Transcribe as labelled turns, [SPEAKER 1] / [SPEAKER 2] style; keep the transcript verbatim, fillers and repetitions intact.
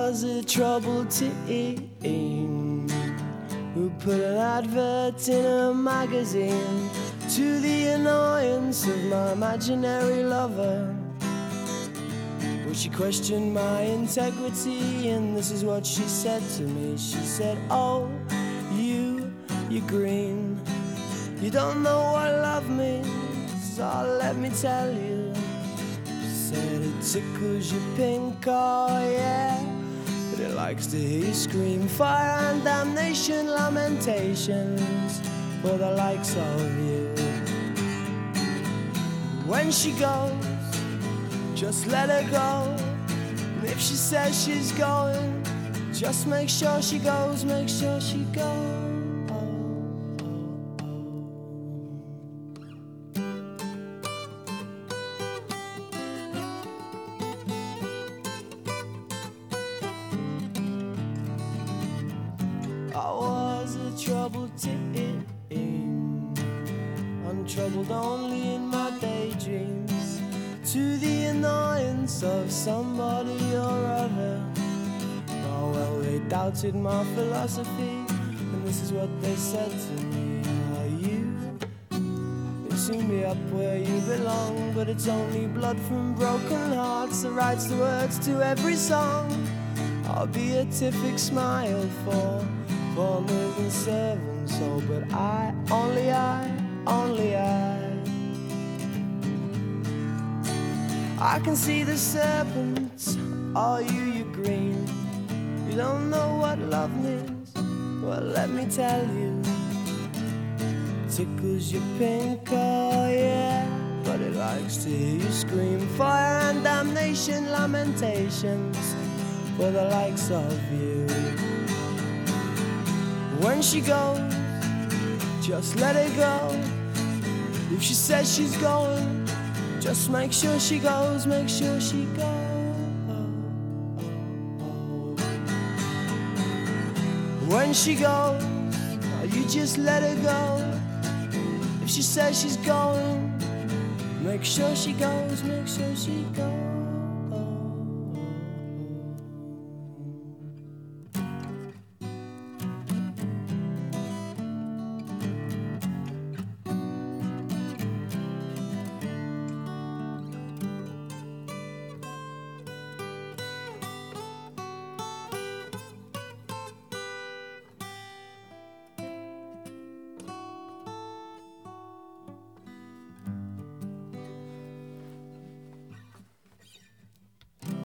[SPEAKER 1] was a troubled teen who put an advert in a magazine to the annoyance of my imaginary lover. Well, she questioned my integrity, and this is what she said to me. She said, oh, you, you're green. You don't know what love means, oh, let me tell you. She said it tickles your pink, oh yeah, but it likes to hear you scream fire and damnation, lamentations for the likes of you. When she goes, just let her go. And if she says she's going, just make sure she goes, make sure she goes. I was a troubled teen, untroubled only in my daydreams, to the annoyance of somebody or other. Oh well, they doubted my philosophy, and this is what they said to me. Oh, you, you'll soon be up where you belong, but it's only blood from broken hearts that writes the words to every song. I'll be a Beatific smile for four million servants, oh, but I, only I, only I I can see the serpents, oh, you, you're green. You don't know what love means, well, let me tell you. Tickles your pink, oh yeah, but it likes to hear you scream fire and damnation, lamentations for the likes of you. When she goes, just let her go. If she says she's going, just make sure she goes, make sure she goes. When she goes, you just let her go. If she says she's going, make sure she goes, make sure she goes.